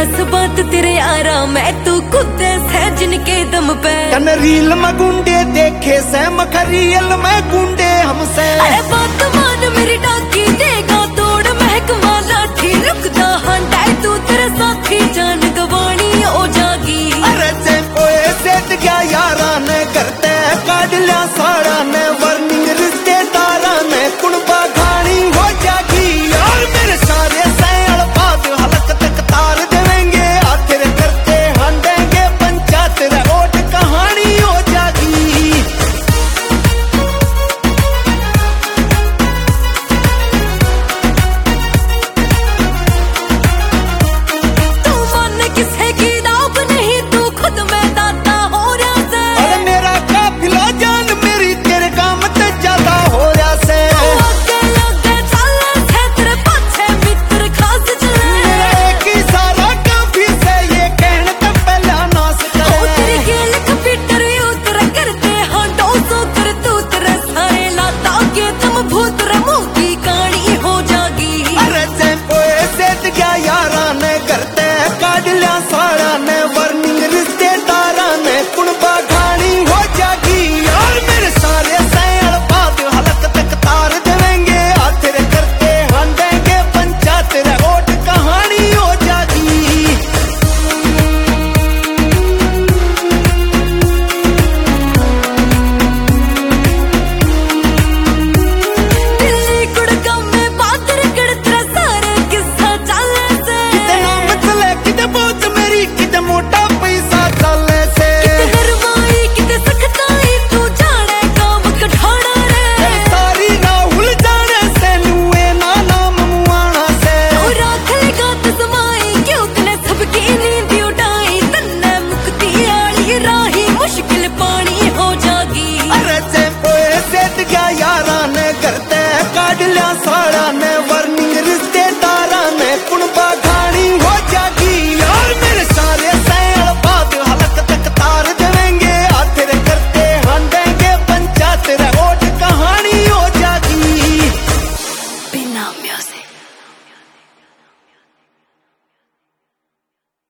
बस बात तेरे यारा मैं तू खुद है जिनके दम पे कन रील में गुंडे देखे से मखरियल में गुंडे हमसे। अरे बात मान मेरी डाकी देगा तोड़ महकमा लाठी रुकदा हंडा तू तेरे साथी जान गवानी हो जागी। अरे ओए सेठ क्या यारा ने करते काट लिया साड़ा ने वर्निंग रिश्तेदारा ने कुणबा खानी हो जागी। और मेरे सारे सैल बात हलक तक तार देवेंगे आखिर करते हंडेंगे पंचायत रे ओट कहानी हो जागी। तू मान किसे की दाब नहीं तू खुद में दाता हो रहा से। अरे मेरा काफिला जान मेरी तेरे काम ते ज्यादा हो रहा से। आगे लगे चले थे तेरे पीछे मित्र खास चले मेरा एक ही सारा काफी से ये कहने तो पहला नाश करे। ओ तेरी गेल कंप्यूटर उतर करते हाँ डोसो कर तू तेरे सारे लाता के तुम भूत रमो की कहानी हो जागी। अरे ओए सेठ क्या यारा ने करते काट लिया साड़ा ने वर्निंग रिश्तेदारा ने कुणबा खानी हो जागी। और मेरे सारे सैल बात हलक तक तार देवेंगे आखिर करते हंडेंगे पंचायत रे ओट कहानी हो जागी। दिल्ली गुड़गांव में बात रगड़ तेरा सारा किस्सा चले से। किते नाम चले किते बोझ मेरी किते मोटा पैसा चले से। किते नरमाई किते सख्ताई तू जाने काम कठाना रे। सारी राहुल जाने से नुए ना नाम मुआना से। तू राख लेगा तजमाई क्यों तने सबकी नींद उड़ाई तन्ने मुक्ति आली राही मुश्किल पानी हो जागी। अरे ओए सेठ क्या यारा ने करते काट लिया साड़ा ने